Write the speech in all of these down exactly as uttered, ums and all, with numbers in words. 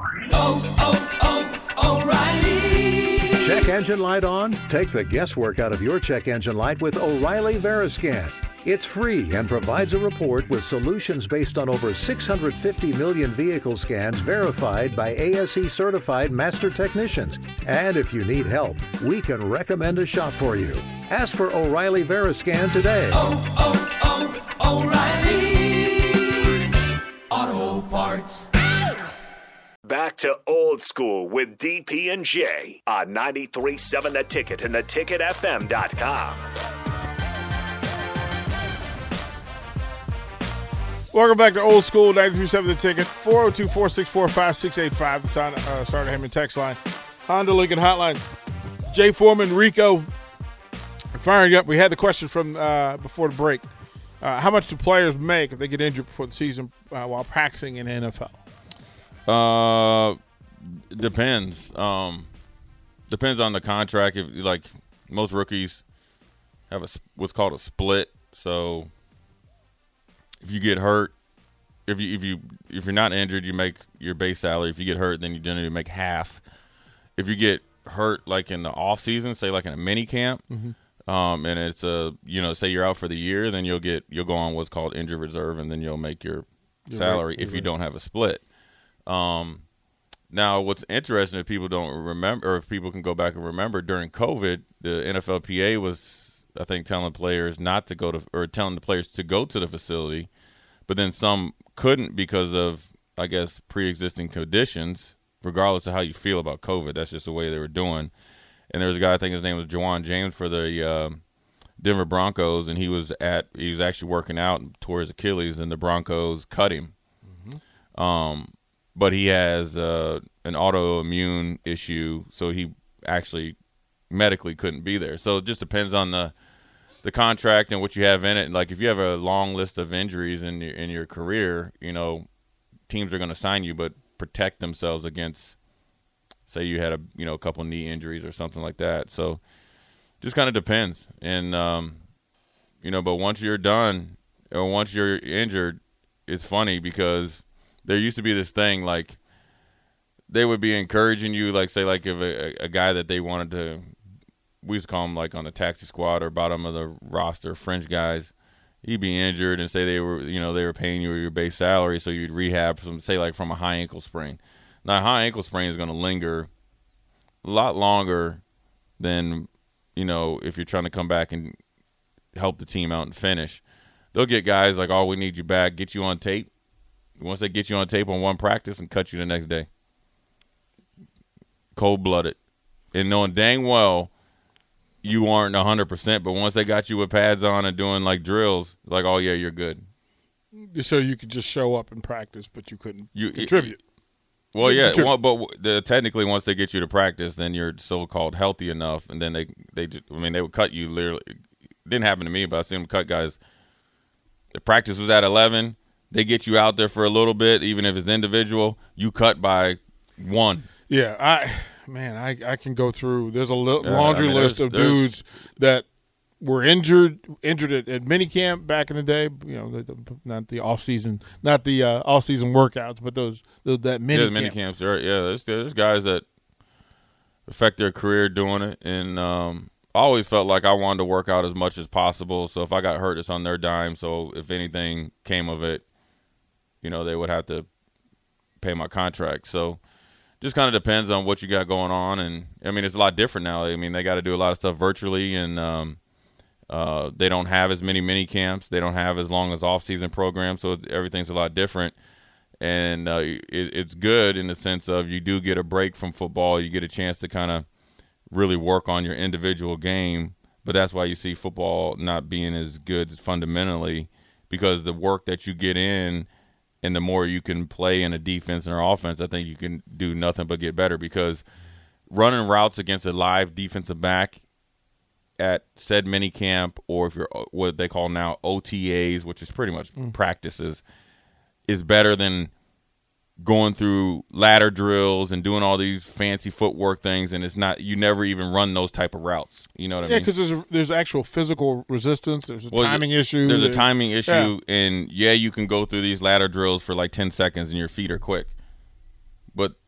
Oh, oh, oh, O'Reilly. Check engine light on? Take the guesswork out of your check engine light with O'Reilly Veriscan. It's free and provides a report with solutions based on over six hundred fifty million vehicle scans verified by A S E certified master technicians. And if you need help, we can recommend a shop for you. Ask for O'Reilly Veriscan today. Oh, oh, oh, O'Reilly Auto Parts. Back to old school with D P and J on ninety-three point seven The Ticket and the ticket f m dot com. Welcome back to Old School, ninety-three point seven The Ticket, four oh two, four six four, five six eight five, the sign, uh, Starter Hammond text line, Honda Lincoln hotline. Jay Foreman, Rico, firing up. We had the question from uh, before the break. Uh, how much do players make if they get injured before the season uh, while practicing in the N F L? Uh, depends. Um, depends on the contract. If like most rookies have a what's called a split, so if you get hurt, if you if you if you're not injured, you make your base salary. If you get hurt, then you generally make half. If you get hurt, like in the off season, say like in a mini camp, mm-hmm. um, and it's a you know say you're out for the year, then you'll get you'll go on what's called injured reserve, and then you'll make your you're salary right, if right. you don't have a split. Um, now what's interesting if people don't remember, or if people can go back and remember, during COVID, the N F L P A was, I think, telling players not to go to, or telling the players to go to the facility, but then some couldn't because of, I guess, pre-existing conditions, regardless of how you feel about COVID. That's just the way they were doing. And there was a guy, I think his name was Jawan James for the uh, Denver Broncos, and he was at, he was actually working out and tore his Achilles, and the Broncos cut him. Mm-hmm. Um, But he has uh, an autoimmune issue, so he actually medically couldn't be there. So it just depends on the the contract and what you have in it. Like if you have a long list of injuries in your, in your career, you know, teams are going to sign you, but protect themselves against, say you had a you know a couple knee injuries or something like that. So just kind of depends. And um, you know, but once you're done or once you're injured, it's funny because there used to be this thing, like, they would be encouraging you, like, say, like, if a, a guy that they wanted to, we used to call him, like, on the taxi squad or bottom of the roster, fringe guys, he'd be injured and say they were, you know, they were paying you your base salary, so you'd rehab, some, say, like, from a high ankle sprain. Now, a high ankle sprain is going to linger a lot longer than, you know, if you're trying to come back and help the team out and finish. They'll get guys like, oh, we need you back, get you on tape. Once they get you on tape on one practice and cut you the next day. Cold-blooded. And knowing dang well you aren't one hundred percent, but once they got you with pads on and doing, like, drills, like, oh, yeah, you're good. So you could just show up and practice, but you couldn't you, contribute. It, well, yeah, well, but the, technically once they get you to practice, then you're so-called healthy enough, and then they, they just, I mean, they would cut you literally. It didn't happen to me, but I seen them cut guys. The practice was at eleven. They get you out there for a little bit, even if it's individual. You cut by one. Yeah, I man, I, I can go through. There's a li- laundry I mean, list of dudes that were injured, injured at, at minicamp back in the day. You know, the, the, not the off season, not the uh, off season workouts, but those, those that mini yeah, the mini camps. Are, yeah, there's, there's guys that affect their career doing it, and um, I always felt like I wanted to work out as much as possible. So if I got hurt, it's on their dime. So if anything came of it, you know, they would have to pay my contract. So just kind of depends on what you got going on. And, I mean, it's a lot different now. I mean, they got to do a lot of stuff virtually, and um, uh, they don't have as many mini camps. They don't have as long as off-season programs, so everything's a lot different. And uh, it, it's good in the sense of you do get a break from football. You get a chance to kind of really work on your individual game. But that's why you see football not being as good fundamentally, because the work that you get in – and the more you can play in a defense and or offense, I think you can do nothing but get better, because running routes against a live defensive back at said mini camp, or if you're what they call now O T As, which is pretty much mm. practices, is better than going through ladder drills and doing all these fancy footwork things, and it's not, you never even run those type of routes. You know what yeah, I mean? Yeah, because there's, there's actual physical resistance. There's a well, timing issue. There's, there's a timing issue, yeah. And, yeah, you can go through these ladder drills for like ten seconds and your feet are quick. But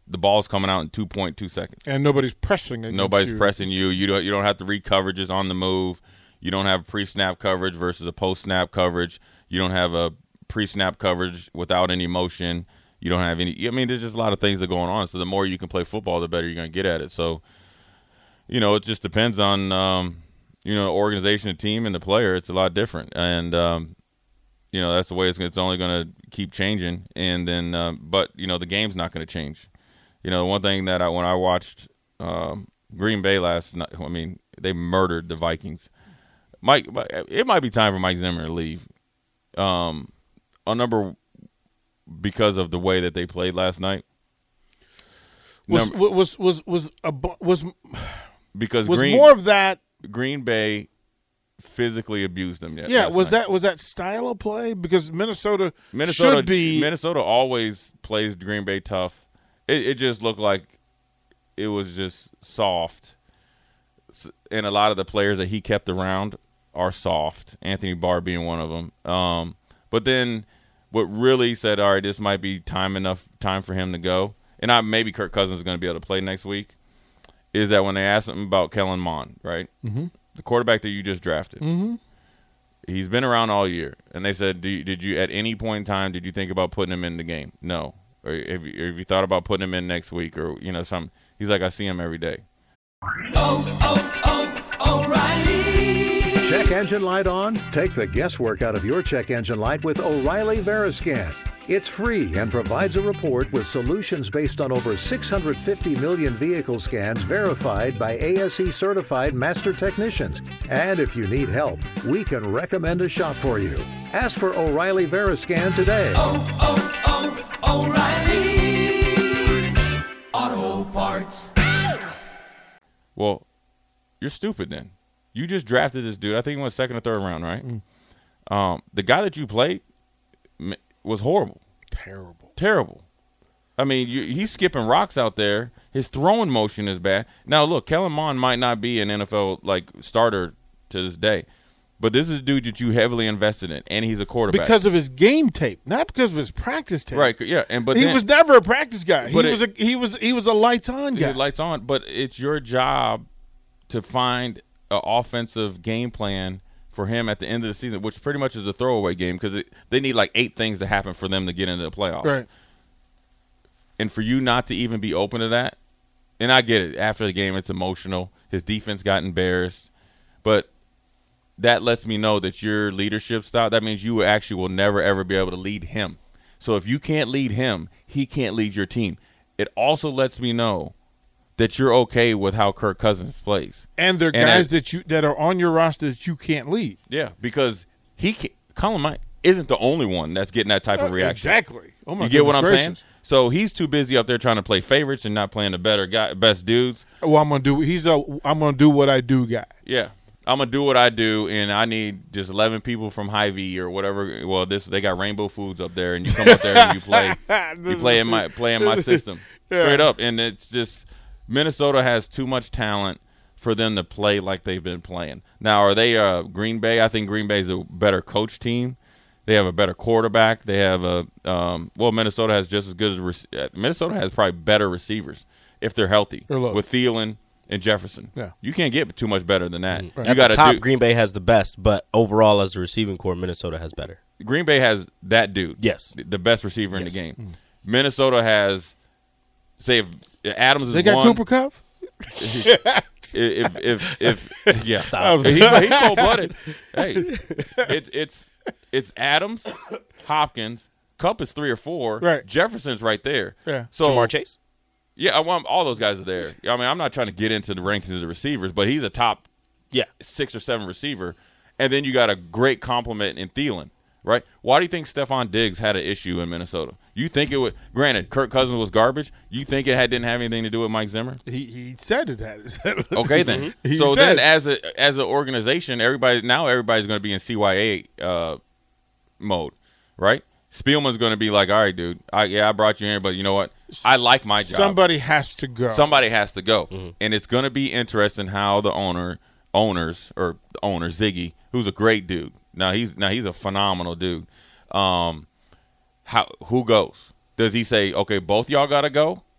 the ball's coming out in two point two seconds. And nobody's pressing against Nobody's you. pressing you. You don't you don't have to read coverages on the move. You don't have pre-snap coverage versus a post-snap coverage. You don't have a pre-snap coverage without any motion. You don't have any – I mean, there's just a lot of things that are going on. So the more you can play football, the better you're going to get at it. So, you know, it just depends on, um, you know, the organization, the team, and the player. It's a lot different. And, um, you know, that's the way it's, it's only going to keep changing. And then um, – but, you know, the game's not going to change. You know, one thing that I – when I watched um, Green Bay last night – I mean, they murdered the Vikings. Mike, it might be time for Mike Zimmer to leave. Um, a number – because of the way that they played last night. Was Number, was was was a, was because was Green, more of that. Green Bay physically abused them. Yet, Yeah, last was night. that was that style of play? Because Minnesota, Minnesota should be Minnesota always plays Green Bay tough. It, it just looked like it was just soft, and a lot of the players that he kept around are soft. Anthony Barr being one of them. Um, but then. What really said, all right, this might be time enough time for him to go, and I, maybe Kirk Cousins is going to be able to play next week, is that when they asked him about Kellen Mond, right, mm-hmm. the quarterback that you just drafted, mm-hmm. he's been around all year, and they said, Do you, did you at any point in time, did you think about putting him in the game? No. Or have you, have you thought about putting him in next week or, you know, something? He's like, I see him every day. Oh, oh, oh, O'Reilly. Check engine light on? Take the guesswork out of your check engine light with O'Reilly Veriscan. It's free and provides a report with solutions based on over six hundred fifty million vehicle scans verified by A S E certified master technicians. And if you need help, we can recommend a shop for you. Ask for O'Reilly Veriscan today. Oh, oh, oh, O'Reilly. Auto Parts. Well, you're stupid then. You just drafted this dude. I think he went second or third round, right? Mm. Um, the guy that you played was horrible. Terrible. Terrible. I mean, you, he's skipping rocks out there. His throwing motion is bad. Now, look, Kellen Mond might not be an N F L like starter to this day, but this is a dude that you heavily invested in, and he's a quarterback. Because of his game tape, not because of his practice tape. Right, yeah. and but He then, was never a practice guy. He But was it- a he was he was a lights-on guy. lights on, but it's your job to find an offensive game plan for him at the end of the season, which pretty much is a throwaway game because they need like eight things to happen for them to get into the playoffs. Right. And for you not to even be open to that, and I get it. After the game, it's emotional. His defense got embarrassed. But that lets me know that your leadership style, that means you actually will never, ever be able to lead him. So if you can't lead him, he can't lead your team. It also lets me know that you're okay with how Kirk Cousins plays. And they're And guys as- that you that are on your roster that you can't lead. Yeah, because he can, Colin Mike isn't the only one that's getting that type of reaction. Exactly. Oh my You get what I'm goodness saying? gracious. So he's too busy up there trying to play favorites and not playing the better guy, best dudes. Well, I'm gonna do. He's a. I'm gonna do what I do, guy. Yeah, I'm gonna do what I do, and I need just eleven people from Hy-Vee or whatever. Well, this they got Rainbow Foods up there, and you come up there and you play, you play in my play in my system Yeah. straight up, and it's just Minnesota has too much talent for them to play like they've been playing. Now, are they uh, Green Bay? I think Green Bay is a better coach team. They have a better quarterback. They have a um, well, Minnesota has just as good as rec- Minnesota has probably better receivers if they're healthy They're low. with Thielen and Jefferson. Yeah. You can't get too much better than that. Right. You At got the to top, do. Green Bay has the best, but overall, as a receiving core, Minnesota has better. Green Bay has that dude. Yes. the best receiver in Yes. the game. Minnesota has, say, if Adams is They got one. Cooper Kupp. If if if, if yeah, Stop. He's, he's cold blooded. Hey, it's it's it's Adams, Hopkins, Kupp is three or four. Right. Jefferson's right there. Yeah. So Jamar Chase? yeah, I want all those guys are there. I mean, I'm not trying to get into the rankings of the receivers, but he's a top Yeah. six or seven receiver, and then you got a great compliment in Thielen. Right? Why do you think Stephon Diggs had an issue in Minnesota? You think it would? Granted, Kirk Cousins was garbage. You think it had didn't have anything to do with Mike Zimmer? He he said it had. Okay, then. He so said- then, as a as an organization, everybody now everybody's going to be in C Y A uh, mode, right? Spielman's going to be like, "All right, dude, I, yeah, I brought you here, but you know what? I like my job. Somebody has to go. Somebody has to go, and it's going to be interesting how the owner, owners or the owner Ziggy, who's a great dude. Now he's now he's a phenomenal dude. Um, how who goes? Does he say, okay, both y'all got to go,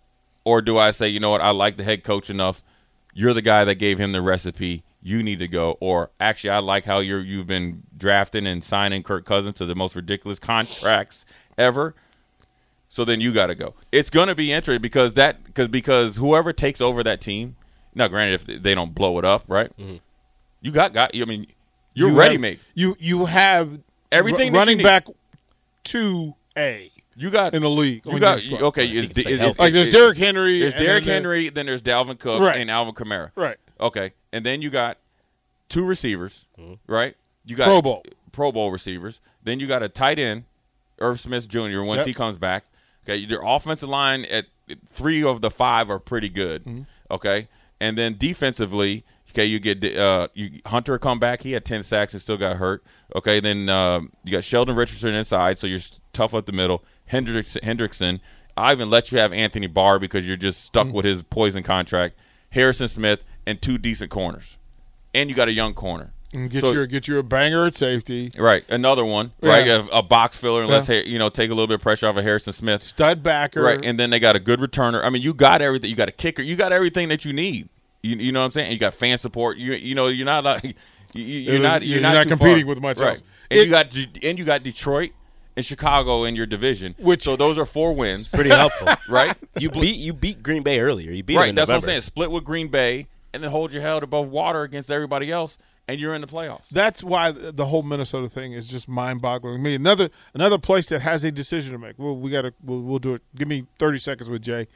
Or do I say, you know what, I like the head coach enough. You're the guy that gave him the recipe. You need to go. Or actually, I like how you're, you've been drafting and signing Kirk Cousins to the most ridiculous contracts ever. So then you got to go. It's going to be interesting because that because because whoever takes over that team. Now, granted, if they don't blow it up, right? Mm-hmm. You got got. I mean, you're you ready, have, mate. You you have everything r- running that you back two A. You got in the league. You got okay. Is, is, is, like there's is, Derrick Henry. There's Derrick then Henry. Then there's Dalvin Cook right. and Alvin Kamara. Right. Okay, and then you got two receivers. Mm-hmm. Right. You got Pro Bowl. T- Pro Bowl receivers. Then you got a tight end, Irv Smith Junior Once yep. he comes back. Okay. Your offensive line at three of the five are pretty good. Mm-hmm. Okay, and then defensively. Okay, you get uh, you, Hunter come back. He had ten sacks and still got hurt. Okay, then uh, you got Sheldon Richardson inside, so you're tough up the middle. Hendricks, Hendrickson. I even let you have Anthony Barr because you're just stuck mm-hmm. with his poison contract. Harrison Smith and two decent corners, and you got a young corner. And get so, your get you a banger at safety. Right, another one. Yeah. Right, a, a box filler, and yeah. let's you know take a little bit of pressure off of Harrison Smith. Stud backer. Right, and then they got a good returner. I mean, you got everything. You got a kicker. You got everything that you need. You, you know what I'm saying? You got fan support. You you know you're not like you, you're, not, you're, you're not not too competing far. with much right. else. And it, you got and you got Detroit and Chicago in your division. Which, so those are four wins. It's pretty helpful, right? You beat you beat Green Bay earlier. You beat right. them in That's November. what I'm saying. Split with Green Bay and then hold your head above water against everybody else, and you're in the playoffs. That's why the whole Minnesota thing is just mind-boggling to me. Another another place that has a decision to make. Well, we got to we'll, we'll do it. Give me thirty seconds with Jay.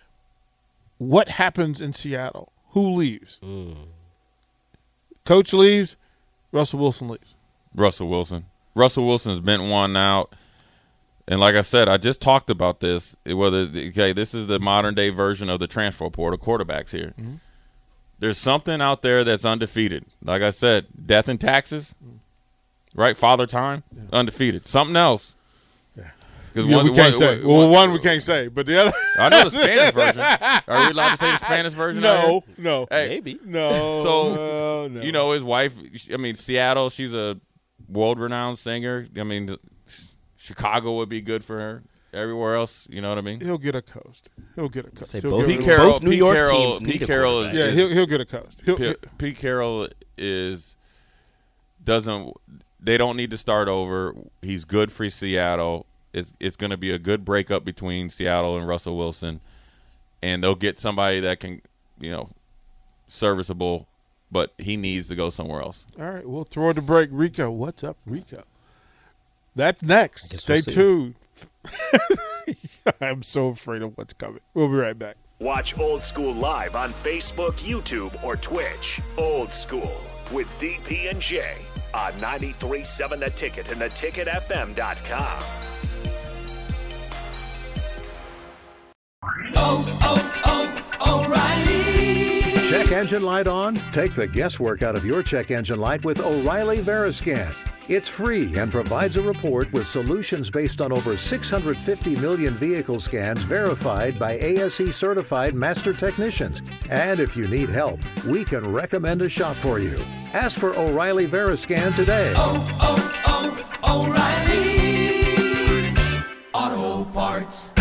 What happens in Seattle? Who leaves? Mm. Coach leaves. Russell Wilson leaves. Russell Wilson. Russell Wilson's been one out. And like I said, I just talked about this. Whether okay, this is the modern day version of the transfer portal quarterbacks here. Mm-hmm. There's something out there that's undefeated. Like I said, death and taxes, right? Father time, yeah. undefeated. Something else. Yeah, one, we can't one, say. One, well, one we can't say, but the other. I know the Spanish version. Are we allowed to say the Spanish version? No, no, hey, maybe no. So no, no. you know his wife. I mean, Seattle. She's a world-renowned singer. I mean, Chicago would be good for her. Everywhere else, you know what I mean. He'll get a coast. He'll get a coast. Say he'll both, get Pete Carroll, both New Pete York Carroll, teams need Pete a Carroll is, yeah, is, he'll he'll get a coast. He'll, Pete, Pete Carroll is doesn't. They don't need to start over. He's good for Seattle. It's it's going to be a good breakup between Seattle and Russell Wilson, and they'll get somebody that can, you know, serviceable, but he needs to go somewhere else. All right, we'll throw it to break. Rico, what's up, Rico? That's next. Stay we'll tuned. I'm so afraid of what's coming. We'll be right back. Watch Old School live on Facebook, YouTube, or Twitch. Old School with D P and J on ninety-three point seven The Ticket and the ticket f m dot com. Oh, oh, oh, O'Reilly. Check engine light on? Take the guesswork out of your check engine light with O'Reilly Veriscan. It's free and provides a report with solutions based on over six hundred fifty million vehicle scans verified by A S E certified master technicians. And if you need help, we can recommend a shop for you. Ask for O'Reilly Veriscan today. Oh, oh, oh, O'Reilly Auto Parts.